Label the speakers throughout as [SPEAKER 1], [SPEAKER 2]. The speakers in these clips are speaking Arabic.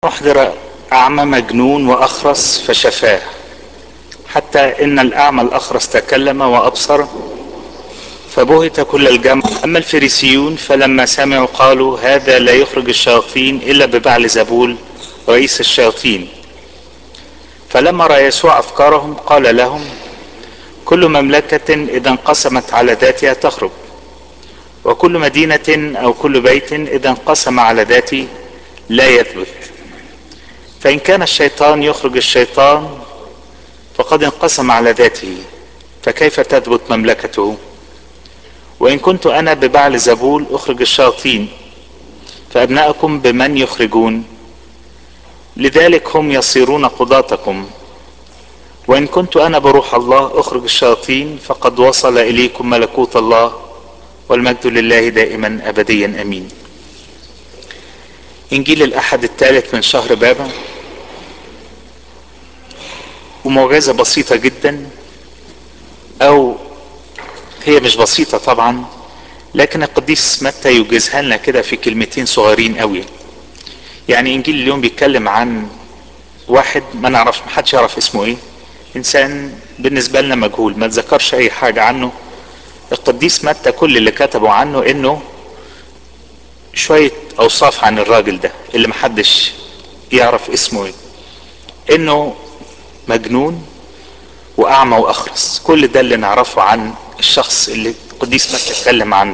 [SPEAKER 1] أحضر أعمى مجنون وأخرس فشفاه، حتى إن الأعمى الأخرس تكلم وأبصر فبهت كل الجمع. أما الفريسيون فلما سمعوا قالوا هذا لا يخرج الشياطين إلا ببعل زبول رئيس الشياطين. فلما رأى يسوع أفكارهم قال لهم كل مملكة إذا انقسمت على ذاتها تخرب، وكل مدينة أو كل بيت إذا انقسم على ذاته لا يثبت. فإن كان الشيطان يخرج الشيطان فقد انقسم على ذاته، فكيف تثبت مملكته؟ وإن كنت أنا ببعل زبول أخرج الشياطين، فأبناءكم بمن يخرجون؟ لذلك هم يصيرون قضاتكم. وإن كنت أنا بروح الله أخرج الشياطين، فقد وصل إليكم ملكوت الله، والمجد لله دائما أبديا أمين. إنجيل الأحد الثالث من شهر بابا، ومعجزة بسيطة جدا، أو هي مش بسيطة طبعا، لكن القديس متى يوجزها لنا كده في كلمتين صغيرين قوي. يعني إنجيل اليوم بيتكلم عن واحد ما نعرف، محدش يعرف اسمه ايه، انسان بالنسبة لنا مجهول، ما تذكرش اي حاجة عنه. القديس متى كل اللي كتبه عنه انه شوية اوصاف عن الراجل ده اللي محدش يعرف اسمه ايه، انه مجنون واعمى واخرس. كل ده اللي نعرفه عن الشخص اللي القديس متى اتكلم عنه.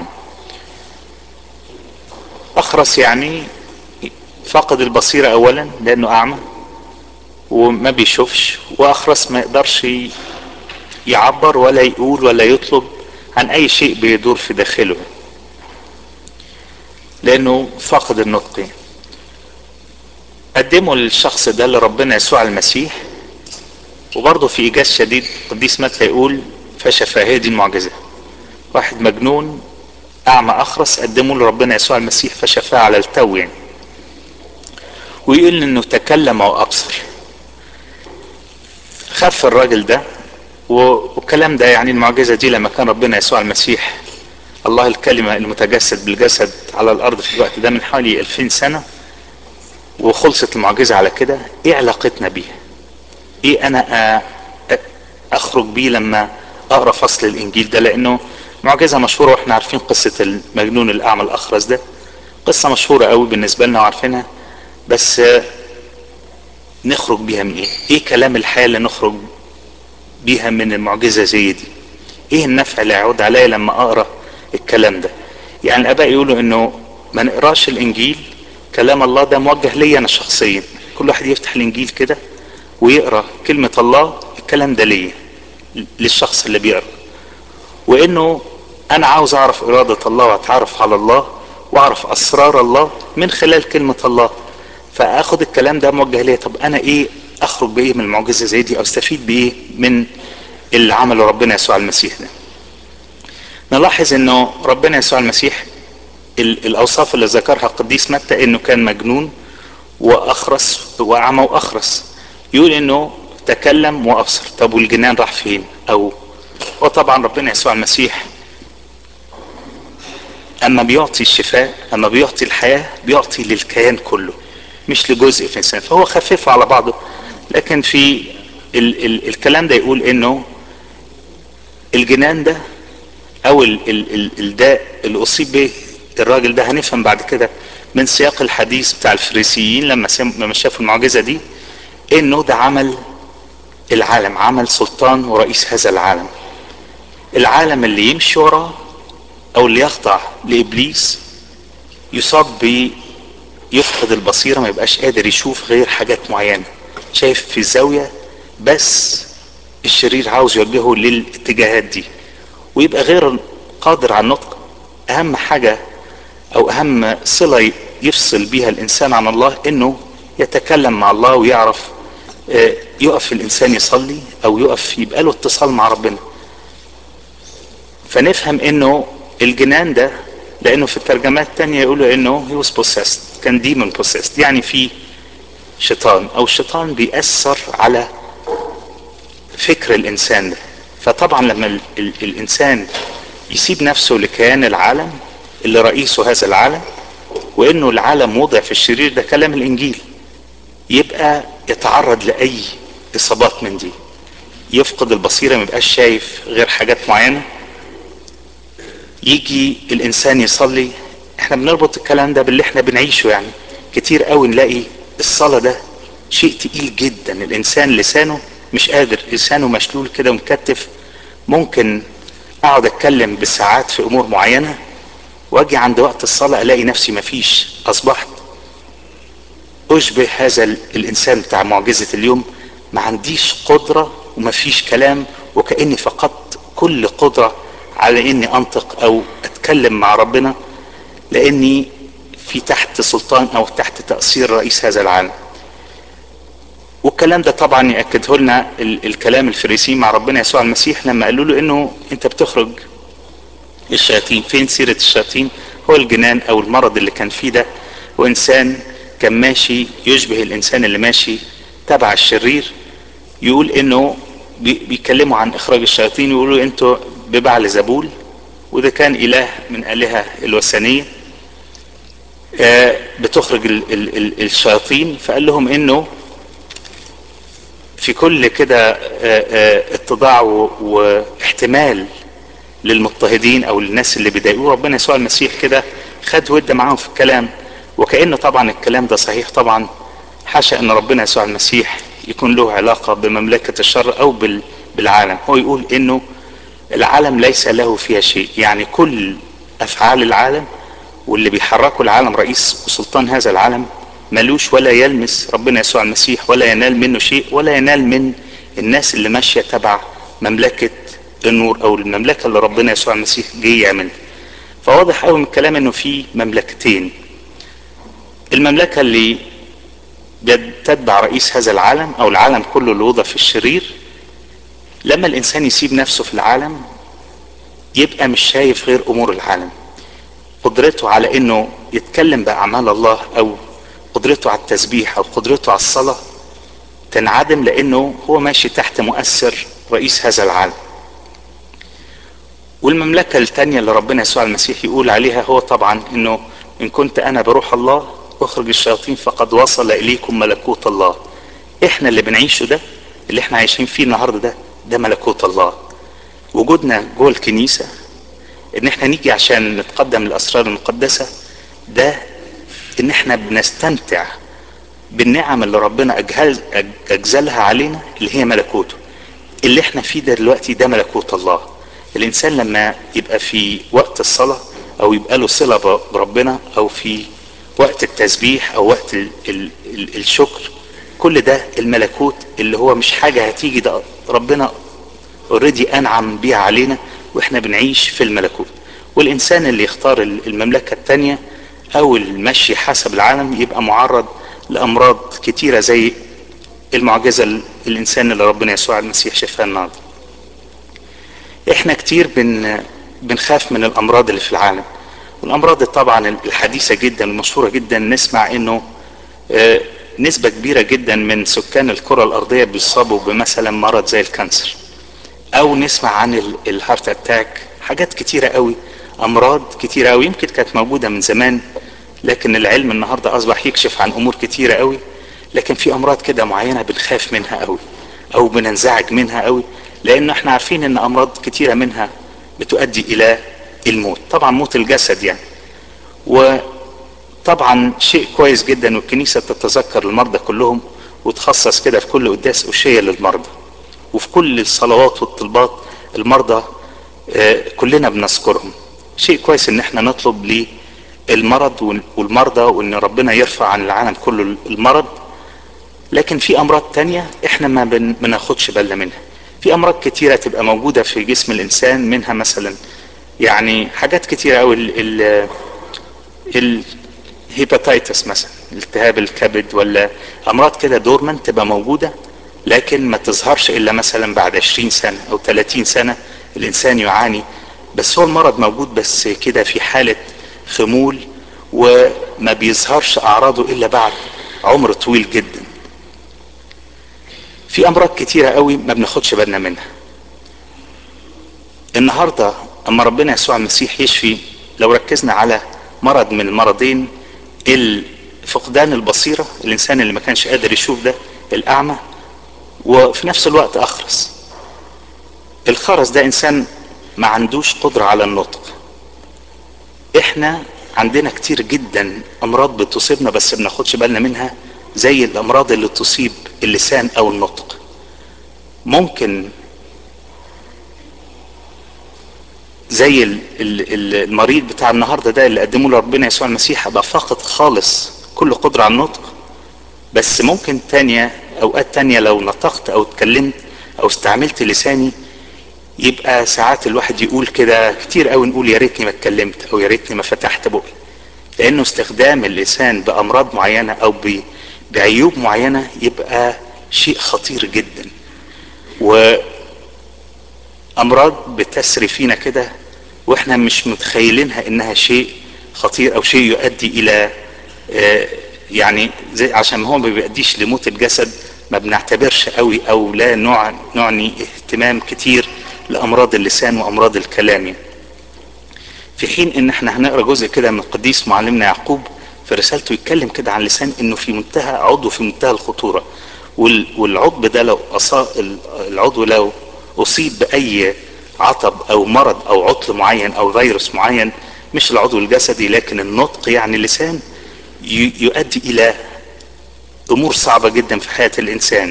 [SPEAKER 1] اخرس يعني فاقد البصيرة اولا لانه اعمى وما بيشوفش، واخرس ما يقدرش يعبر ولا يقول ولا يطلب عن اي شيء بيدور في داخله لانه فاقد النطق. قدموا للشخص ده لربنا يسوع المسيح، وبرضه في ايجاز شديد القديس متى يقول فشفاه. هي دي المعجزة، واحد مجنون اعمى اخرس قدموا لربنا يسوع المسيح فشفاه على التو يعني. ويقول انه تكلم وابصر. خف الراجل ده، والكلام ده يعني المعجزة دي لما كان ربنا يسوع المسيح الله الكلمة المتجسد بالجسد على الارض في الوقت ده من حوالي 2000 سنة، وخلصت المعجزة على كده. ايه علاقتنا بيها؟ ايه انا اخرج بيه لما اقرا فصل الانجيل ده؟ لانه معجزة مشهورة، واحنا عارفين قصة المجنون الاعمى الاخرس ده، قصة مشهورة قوي بالنسبة لنا وعارفينها. بس نخرج بيها من ايه؟ ايه كلام الحياة اللي نخرج بيها من المعجزة زي دي؟ ايه النفع اللي يعود عليا لما اقرا الكلام ده؟ يعني الاباء يقولوا انه ما نقراش الانجيل، كلام الله ده موجه لي انا شخصيا. كل واحد يفتح الانجيل كده ويقرا كلمة الله، الكلام ده ليا، للشخص اللي بيقرا. وانه انا عاوز اعرف ارادة الله واتعرف على الله واعرف اسرار الله من خلال كلمة الله، فاخد الكلام ده موجه ليا. طب انا ايه اخرج بايه من المعجزة زي دي، او استفيد بايه من اللي عمله ربنا يسوع المسيح ده؟ نلاحظ انه ربنا يسوع المسيح الاوصاف اللي ذكرها القديس متى انه كان مجنون واخرس واعمى واخرس. يقول انه تكلم وابصر. طب والجنان راح فين؟ او وطبعا ربنا يسوع المسيح اما بيعطي الشفاء، اما بيعطي الحياة، بيعطي للكيان كله مش لجزء في الانسان، فهو خففه على بعضه. لكن في الكلام ده يقول انه الجنان ده او الداء اللي اصيب به الراجل ده، هنفهم بعد كده من سياق الحديث بتاع الفريسيين لما شافوا المعجزة دي، انه ده عمل العالم، عمل سلطان ورئيس هذا العالم. العالم اللي يمشي وراه او اللي يخضع لابليس يصاب يفقد البصيرة، ما يبقاش قادر يشوف غير حاجات معينة، شايف في زاوية بس الشرير عاوز يوجهه للاتجاهات دي، ويبقى غير قادر على النطق. اهم حاجة او اهم صلة يفصل بيها الانسان عن الله انه يتكلم مع الله ويعرف يقف الانسان يصلي او يقف يبقى له اتصال مع ربنا. فنفهم انه الجنان ده، لانه في الترجمات التانية يقولوا انه he was possessed، كان demon possessed، يعني في شيطان او الشيطان بيأثر على فكر الانسان ده. فطبعا لما الانسان يسيب نفسه لكيان العالم اللي رئيسه هذا العالم، وانه العالم وضع في الشرير، ده كلام الانجيل، يبقى يتعرض لأي إصابات من دي، يفقد البصيرة، ما يبقاش شايف غير حاجات معينة. يجي الإنسان يصلي، احنا بنربط الكلام ده باللي احنا بنعيشه. يعني كتير قوي نلاقي الصلاة ده شيء تقيل جدا، الإنسان لسانه مش قادر، لسانه مشلول كده ومكتف. ممكن اقعد اتكلم بالساعات في امور معينة، واجي عند وقت الصلاة الاقي نفسي مفيش، اصبحت اشبه هذا الانسان بتاع معجزة اليوم، ما عنديش قدرة ومفيش كلام، وكأني فقدت كل قدرة على اني انطق او اتكلم مع ربنا، لاني في تحت سلطان او تحت تأثير رئيس هذا العالم. والكلام ده طبعا يأكده لنا الكلام الفريسيين مع ربنا يسوع المسيح لما قالوا له انه انت بتخرج الشياطين. فين سيرة الشياطين؟ هو الجنان او المرض اللي كان فيه ده، وانسان كان ماشي يشبه الانسان اللي ماشي تبع الشرير. يقول انه بيتكلموا عن اخراج الشياطين، يقولوا انتوا ببعل زبول، وده كان اله من الهة الوثنية، بتخرج الشياطين. فقال لهم انه في كل كده اتضاع واحتمال للمضطهدين او للناس اللي بيضايقوه، ربنا يسوع المسيح كده خد ود معاهم في الكلام. وكأن طبعا الكلام ده صحيح طبعا، حاشا ان ربنا يسوع المسيح يكون له علاقة بمملكة الشر او بالعالم. هو يقول انه العالم ليس له فيها شيء، يعني كل افعال العالم واللي بيحركوا العالم، رئيس وسلطان هذا العالم ملوش ولا يلمس ربنا يسوع المسيح، ولا ينال منه شيء، ولا ينال من الناس اللي ماشية تبع مملكة النور او المملكة اللي ربنا يسوع المسيح جه يعملها. فواضح قوي من الكلام انه في مملكتين، المملكة اللي تتبع رئيس هذا العالم او العالم كله اللي وضع في الشرير. لما الانسان يسيب نفسه في العالم يبقى مش شايف غير امور العالم، قدرته على انه يتكلم باعمال الله او قدرته على التسبيح او قدرته على الصلاة تنعدم، لانه هو ماشي تحت مؤثر رئيس هذا العالم. والمملكة التانية اللي ربنا يسوع المسيح يقول عليها هو طبعا انه ان كنت انا بروح الله اخرج الشياطين فقد وصل اليكم ملكوت الله. احنا اللي بنعيشه ده، اللي احنا عايشين فيه النهاردة ده ملكوت الله. وجودنا جوه الكنيسة، ان احنا نيجي عشان نتقدم الاسرار المقدسة، ده ان احنا بنستمتع بالنعم اللي ربنا اجزلها علينا، اللي هي ملكوته. اللي احنا فيه ده دلوقتي ده ملكوت الله. الانسان لما يبقى في وقت الصلاة او يبقى له صلة بربنا، او في وقت التسبيح او وقت الشكر، كل ده الملكوت اللي هو مش حاجة هتيجي، ده ربنا اوريدي انعم بيها علينا واحنا بنعيش في الملكوت. والانسان اللي يختار المملكة التانية او المشي حسب العالم يبقى معرض لامراض كتيرة، زي المعجزة الانسان اللي ربنا يسوع المسيح شفاها النهارده. احنا كتير بنخاف من الامراض اللي في العالم، والامراض طبعا الحديثة جدا المشهورة جدا. نسمع انه نسبة كبيرة جدا من سكان الكرة الارضية بيصابوا بمثلا مرض زي الكانسر، او نسمع عن الهارت اتاك. حاجات كتيرة قوي، امراض كتيرة قوي يمكن كانت موجودة من زمان، لكن العلم النهاردة اصبح يكشف عن امور كتيرة قوي. لكن في امراض كده معينة بنخاف منها قوي او بننزعج منها قوي، لان احنا عارفين ان امراض كتيرة منها بتؤدي الى الموت، طبعا موت الجسد يعني. وطبعا شيء كويس جدا والكنيسة تتذكر المرضى كلهم، وتخصص كده في كل قداس أشية للمرضى، وفي كل الصلوات والطلبات المرضى كلنا بنذكرهم. شيء كويس ان احنا نطلب للمرض والمرضى، وان ربنا يرفع عن العالم كله المرض. لكن في امراض تانية احنا ما بناخدش بالنا منها. في امراض كتيرة تبقى موجودة في جسم الانسان، منها مثلا يعني حاجات كتيرة اوي، الهيباتيتس مثلا، التهاب الكبد، ولا امراض كده دورمنت تبقى موجودة لكن ما تظهرش الا مثلا بعد 20 سنة او 30 سنة الانسان يعاني. بس هو المرض موجود بس كده في حالة خمول، وما بيظهرش اعراضه الا بعد عمر طويل جدا. في امراض كتيرة قوي ما بناخدش بالنا منها. النهاردة اما ربنا يسوع المسيح يشفي، لو ركزنا على مرض من المرضين فقدان البصيرة، الانسان اللي ما كانش قادر يشوف ده الاعمى، وفي نفس الوقت اخرس. الخرس ده انسان ما عندوش قدرة على النطق. احنا عندنا كتير جدا امراض بتصيبنا بس بناخدش بالنا منها، زي الامراض اللي تصيب اللسان او النطق. ممكن زي المريض بتاع النهارده ده اللي قدمه له ربنا يسوع المسيح ابقى فاقد خالص كل قدرة على النطق، بس ممكن اوقات تانية لو نطقت او اتكلمت او استعملت لساني يبقى ساعات الواحد يقول كده كتير قوي، نقول يا ريتني ما اتكلمت او يا ريتني ما فتحت بقي. لانه استخدام اللسان بامراض معينة او بعيوب معينة يبقى شيء خطير جدا، وامراض بتسري فينا كده واحنا مش متخيلينها انها شيء خطير او شيء يؤدي الى يعني زي عشان هو ما بيؤديش لموت الجسد ما بنعتبرش قوي او لا نعني اهتمام كتير لامراض اللسان وامراض الكلام. في حين ان احنا هنقرا جزء كده من القديس معلمنا يعقوب في رسالته يتكلم كده عن اللسان انه في منتهى عضو في منتهى الخطورة، والعضو ده العضو لو اصيب باي عطب او مرض او عطل معين او فيروس معين، مش العضو الجسدي لكن النطق يعني اللسان، يؤدي الى امور صعبة جدا في حياة الانسان.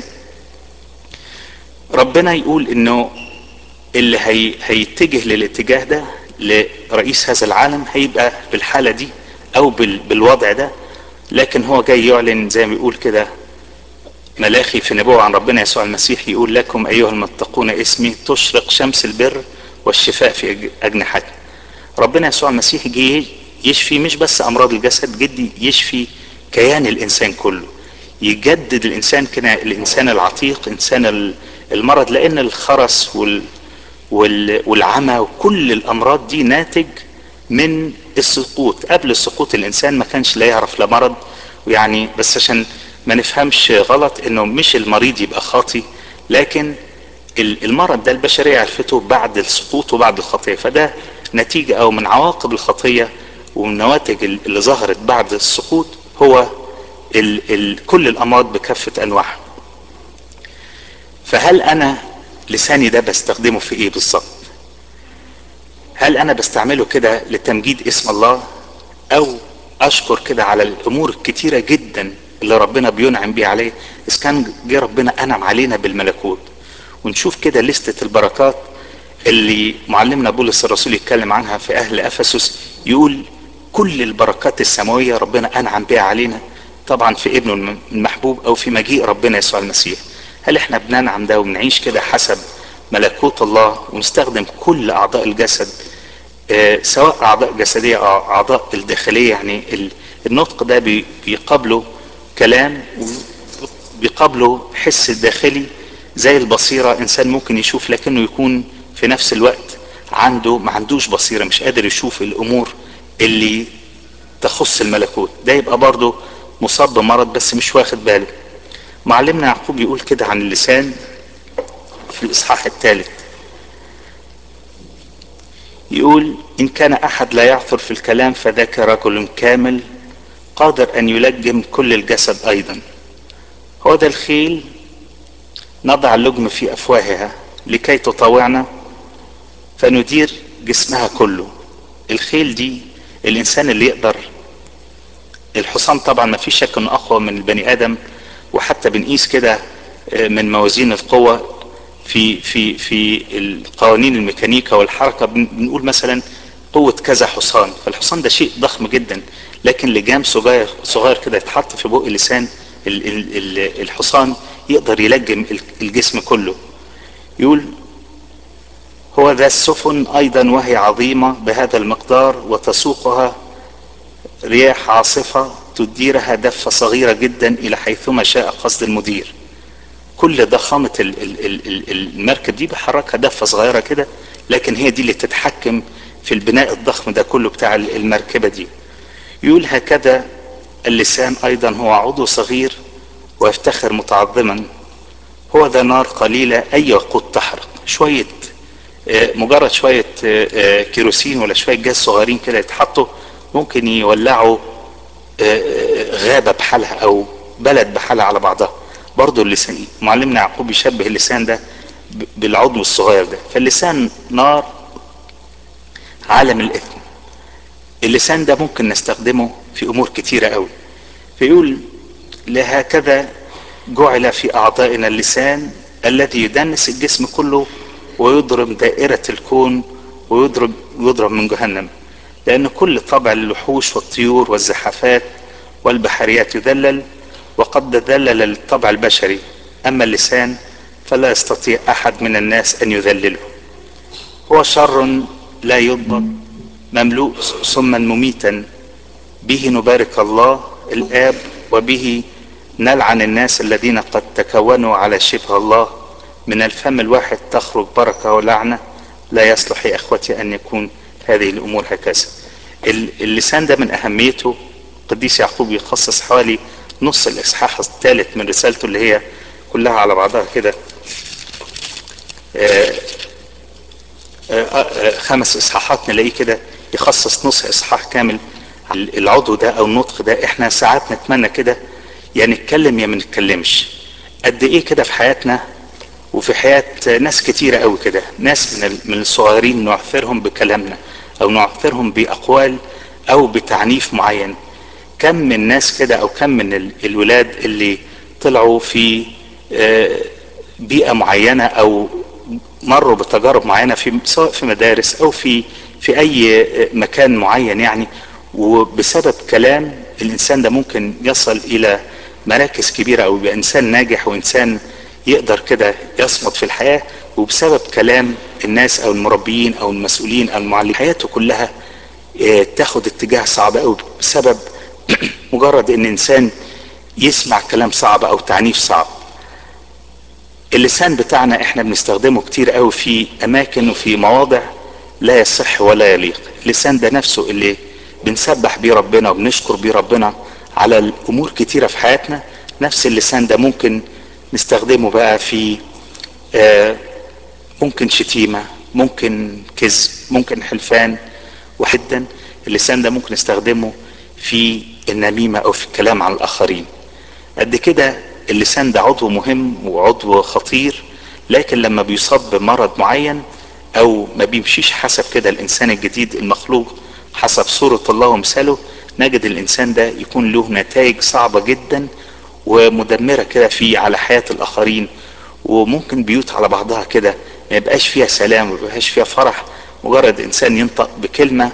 [SPEAKER 1] ربنا يقول انه اللي هيتجه للاتجاه ده لرئيس هذا العالم هيبقى بالحالة دي او بالوضع ده، لكن هو جاي يعلن زي ما بيقول كده ملاخي في نبوة عن ربنا يسوع المسيح، يقول لكم ايها المتقون اسمي تشرق شمس البر والشفاء في اجنحتكم. ربنا يسوع المسيح جه يشفي مش بس امراض الجسد، جدي يشفي كيان الانسان كله، يجدد الانسان كده، الانسان العتيق، انسان المرض، لان الخرس والعمى وكل الامراض دي ناتج من السقوط. قبل السقوط الانسان ما كانش لا يعرف لا مرض، ويعني بس عشان ما نفهمش غلط انه مش المريض يبقى خاطي، لكن المرض ده البشرية عرفته بعد السقوط وبعد الخطية، فده نتيجة او من عواقب الخطية ومن النواتج اللي ظهرت بعد السقوط هو كل الامراض بكافة انواعها. فهل انا لساني ده بستخدمه في ايه بالظبط؟ هل انا بستعمله كده لتمجيد اسم الله، او اشكر كده على الامور الكتيرة جدا اللي ربنا بينعم بيه عليه؟ اذا كان جه ربنا انعم علينا بالملكوت، ونشوف كده لستة البركات اللي معلمنا بولس الرسول يتكلم عنها في اهل افسس، يقول كل البركات السماوية ربنا انعم بها علينا طبعا في ابنه المحبوب او في مجيء ربنا يسوع المسيح. هل احنا بننعم ده وبنعيش كده حسب ملكوت الله ونستخدم كل اعضاء الجسد، سواء اعضاء جسدية او اعضاء الداخلية؟ يعني النطق ده بيقابله كلام، بيقابله حس الداخلي زي البصيرة، انسان ممكن يشوف لكنه يكون في نفس الوقت ما عندوش بصيرة، مش قادر يشوف الامور اللي تخص الملكوت، ده يبقى برضه مصاب بمرض بس مش واخد باله. معلمنا يعقوب يقول كده عن اللسان في الاصحاح الثالث، يقول ان كان احد لا يعثر في الكلام فذاك رجل كامل قادر ان يلجم كل الجسد ايضا. هو ده الخيل نضع اللجم في افواهها لكي تطاوعنا فندير جسمها كله. الخيل دي الانسان اللي يقدر، الحصان طبعا ما فيش شك انه اقوى من البني ادم، وحتى بنقيس كده من موازين القوة في القوانين الميكانيكا والحركة، بنقول مثلا قوة كذا حصان، فالحصان ده شيء ضخم جدا، لكن لجام صغير كده يتحط في بق لسان الحصان يقدر يلجم الجسم كله. يقول هو ذا السفن ايضا وهي عظيمة بهذا المقدار وتسوقها رياح عاصفة تديرها دفة صغيرة جدا الى حيثما شاء قصد المدير. كل ضخامة المركب دي بحركها دفة صغيرة كده، لكن هي دي اللي تتحكم في البناء الضخم ده كله بتاع المركبة دي. يقول هكذا اللسان ايضا هو عضو صغير ويفتخر متعظما، هو ذا نار قليلة اي وقود تحرق. شوية مجرد شوية كيروسين ولا شوية جاز صغيرين كده يتحطوا ممكن يولعوا غابة بحالها او بلد بحالها على بعضها. برضو اللسان، معلمنا يعقوب يشبه اللسان ده بالعضو الصغير ده. فاللسان نار عالم الاثم. اللسان ده ممكن نستخدمه في امور كتيرة قوي. فيقول لهكذا جعل في اعضائنا اللسان الذي يدنس الجسم كله ويضرب دائرة الكون ويضرب من جهنم، لان كل طبع الوحوش والطيور والزحافات والبحريات يذلل، وقد ذلل الطبع البشري، اما اللسان فلا يستطيع احد من الناس ان يذلله. هو شر لا يضبط، مملوء سما مميتا، به نبارك الله الآب وبه نلعن الناس الذين قد تكونوا على شبه الله. من الفم الواحد تخرج بركة ولعنة، لا يصلح يا اخوتي ان يكون هذه الامور هكذا. اللسان ده من اهميته القديس يعقوب يخصص حوالي نص الاصحاح الثالث من رسالته اللي هي كلها على بعضها كده 5 اصحاحات، نلاقيه كده يخصص نص اصحاح كامل العضو ده او النطق ده. احنا ساعات نتمنى كده يا نتكلم يا ما نتكلمش. قد ايه كده في حياتنا وفي حياة ناس كتيرة قوي كده، ناس من الصغيرين نعثرهم بكلامنا او نعثرهم باقوال او بتعنيف معين. كم من ناس كده او كم من الولاد اللي طلعوا في بيئة معينة او مروا بتجارب معينة في سواء في مدارس او في اي مكان معين يعني، وبسبب كلام الانسان ده ممكن يصل الى مراكز كبيرة او يبقى انسان ناجح وانسان يقدر كده يصمد في الحياة، وبسبب كلام الناس او المربيين او المسؤولين او المعلمين حياته كلها تاخد اتجاه صعب قوي بسبب مجرد ان انسان يسمع كلام صعب او تعنيف صعب. اللسان بتاعنا احنا بنستخدمه كتير قوي في اماكن وفي مواضع لا يصح ولا يليق. اللسان ده نفسه اللي بنسبح بيه ربنا وبنشكر بيه ربنا على الامور كتيرة في حياتنا، نفس اللسان ده ممكن نستخدمه بقى في ممكن شتيمة، ممكن كذب، ممكن حلفان. وحدا اللسان ده ممكن نستخدمه في النميمة او في الكلام عن الاخرين. قد كده اللسان ده عضو مهم وعضو خطير، لكن لما بيصاب بمرض معين او ما بيمشيش حسب كده الانسان الجديد المخلوق حسب صورة الله ومثاله، نجد الانسان ده يكون له نتائج صعبة جدا ومدمرة كده في على حياة الاخرين. وممكن بيوت على بعضها كده ما يبقاش فيها سلام وما يبقاش فيها فرح، مجرد انسان ينطق بكلمة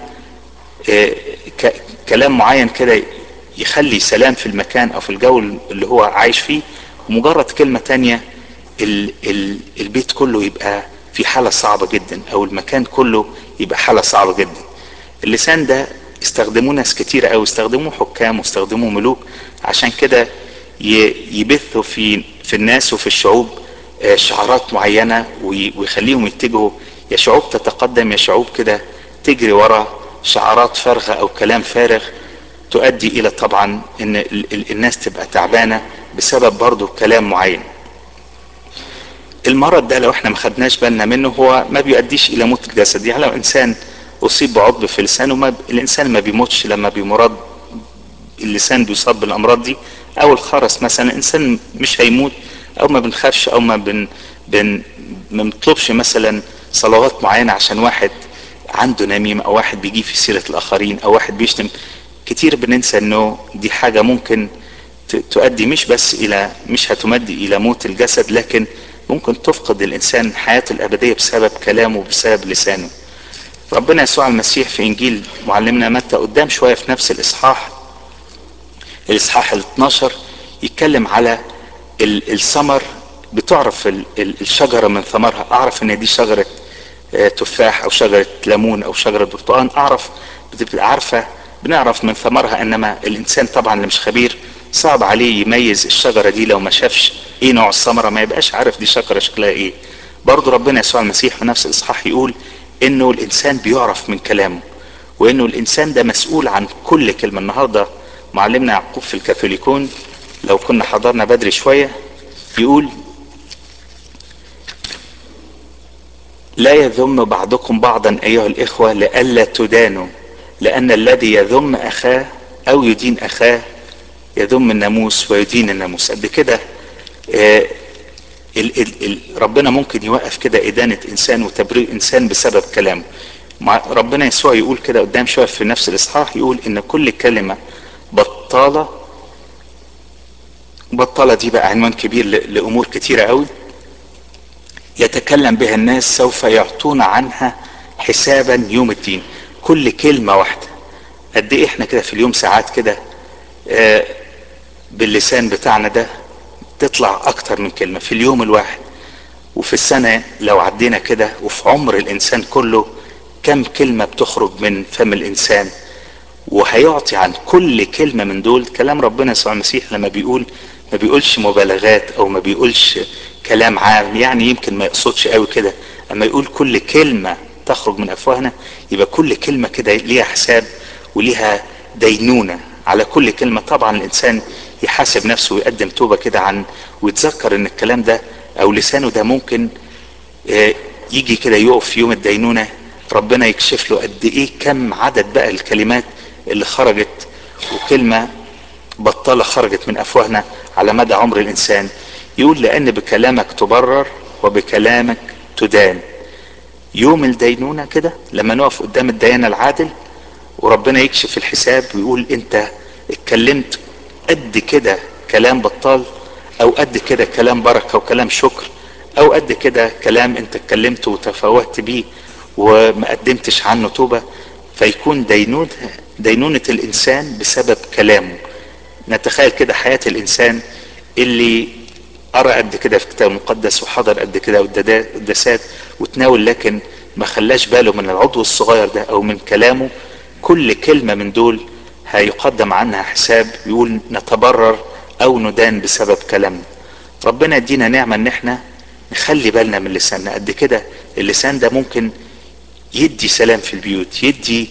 [SPEAKER 1] كلام معين كده يخلي سلام في المكان او في الجو اللي هو عايش فيه، ومجرد كلمة تانية البيت كله يبقى في حالة صعبة جدا او المكان كله يبقى حالة صعبة جدا. اللسان ده استخدموه ناس كتير او استخدموه حكام واستخدموه ملوك عشان كده يبثوا في الناس وفي الشعوب شعارات معينة ويخليهم يتجهوا، يا شعوب تتقدم يا شعوب كده تجري ورا شعارات فارغة او كلام فارغ تؤدي الى طبعا ان الناس تبقى تعبانة بسبب برضو كلام معين. المرض ده لو احنا ما خدناش بالنا منه هو ما بيؤديش الى موت الجسد. يعني لو انسان اصيب بعضب في لسانه الانسان ما بيموتش لما بيمرض اللسان بيصاب بالامراض دي، او الخرس مثلا انسان مش هيموت، او ما بنخافش او ما بنطلبش مثلا صلوات معينة عشان واحد عنده نميمة او واحد بيجي في سيرة الاخرين او واحد بيشتم. كتير بننسى انه دي حاجة ممكن تؤدي مش هتمدي الى موت الجسد، لكن ممكن تفقد الانسان حياته الابدية بسبب كلامه وبسبب لسانه. ربنا يسوع المسيح في انجيل معلمنا متى قدام شوية في نفس الاصحاح ال 12 يتكلم على الثمر. بتعرف الشجرة من ثمرها، اعرف ان دي شجرة تفاح او شجرة ليمون او شجرة برتقان، بتبقى عارفة بنعرف من ثمرها. انما الانسان طبعا اللي مش خبير صعب عليه يميز الشجرة دي لو ما شافش ايه نوع الثمرة، ما يبقاش عارف دي شجرة شكلها ايه. برضو ربنا يسوع المسيح في نفس الاصحاح يقول انه الانسان بيعرف من كلامه، وانه الانسان ده مسؤول عن كل كلمة. النهاردة معلمنا يعقوب في الكاثوليكون لو كنا حضرنا بدري شوية يقول لا يذم بعضكم بعضا ايها الاخوة لئلا تدانوا، لان الذي يذم اخاه او يدين اخاه يذم الناموس ويدين الناموس. قد كده ربنا ممكن يوقف كده ادانة انسان وتبرير انسان بسبب كلامه. ربنا يسوع يقول كده قدام شوية في نفس الاصحاح، يقول ان كل كلمة بطالة. بطالة دي بقى عنوان كبير لامور كتيرة قوي يتكلم بها الناس سوف يعطون عنها حسابا يوم الدين. كل كلمة واحدة. قد ايه احنا كده في اليوم ساعات كده باللسان بتاعنا ده تطلع اكتر من كلمة في اليوم الواحد. وفي السنة لو عدينا كده، وفي عمر الانسان كله كم كلمة بتخرج من فم الانسان. وهيعطي عن كل كلمة من دول. كلام ربنا يسوع المسيح لما بيقول ما بيقولش مبالغات او ما بيقولش كلام عام، يعني يمكن ما يقصدش قوي كده. اما يقول كل كلمة تخرج من افواهنا، يبقى كل كلمة كده ليها حساب وليها دينونة على كل كلمة. طبعا الانسان يحاسب نفسه ويقدم توبة كده عن ويتذكر ان الكلام ده او لسانه ده ممكن يجي كده يقف في يوم الدينونة. ربنا يكشف له قد ايه كم عدد بقى الكلمات اللي خرجت، وكلمة بطالة خرجت من افواهنا على مدى عمر الانسان. يقول لان بكلامك تبرر وبكلامك تدان. يوم الدينونة كده لما نقف قدام الديان العادل وربنا يكشف الحساب ويقول انت اتكلمت قد كده كلام بطال، او قد كده كلام بركة وكلام شكر، او قد كده كلام انت اتكلمت وتفوهت بيه وما قدمتش عنه توبة. فيكون دينونة الانسان بسبب كلامه. نتخيل كده حياة الانسان اللي قرأ قد كده في الكتاب المقدس وحضر قد كده قداسات وتناول، لكن ما خلاش باله من العضو الصغير ده او من كلامه. كل كلمة من دول هيقدم عنها حساب. يقول نتبرر او ندان بسبب كلامنا. ربنا يدينا نعمة ان احنا نخلي بالنا من لساننا. قد كده اللسان ده ممكن يدي سلام في البيوت، يدي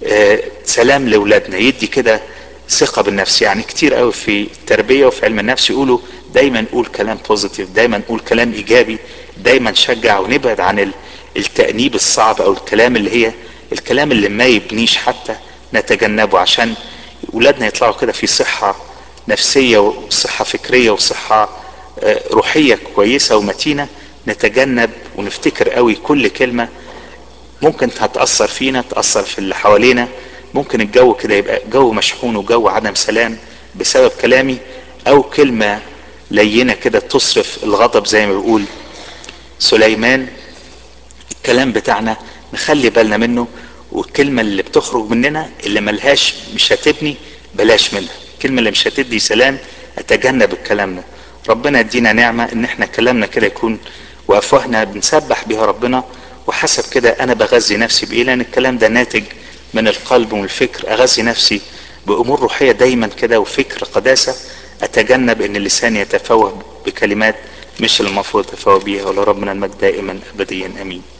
[SPEAKER 1] سلام لاولادنا، يدي كده ثقة بالنفس. يعني كتير قوي في التربية وفي علم النفس يقولوا دايما نقول كلام بوزيتيف، دايما نقول كلام ايجابي، دايما نشجع ونبعد عن التأنيب الصعب او الكلام اللي هي الكلام اللي ما يبنيش حتى نتجنبه، عشان ولادنا يطلعوا كده في صحة نفسية وصحة فكرية وصحة روحية كويسة ومتينة. نتجنب ونفتكر قوي كل كلمة ممكن هتأثر فينا، تأثر في اللي حوالينا. ممكن الجو كده يبقى جو مشحون وجو عدم سلام بسبب كلامي، او كلمة لينة كده تصرف الغضب زي ما بيقول سليمان. الكلام بتاعنا نخلي بالنا منه، والكلمة اللي بتخرج مننا اللي ملهاش مش هتبني بلاش منها. الكلمة اللي مش هتدي سلام اتجنب الكلام ده. ربنا يدينا نعمة ان احنا كلامنا كده يكون وافواهنا بنسبح بها ربنا، وحسب كده انا بغذي نفسي بايه، لان الكلام ده ناتج من القلب ومن الفكر. اغذي نفسي بامور روحية دايما كده وفكر قداسة. اتجنب ان اللسان يتفوه بكلمات مش المفروض يتفوه بيها. ولربنا المجد دائما ابديا امين.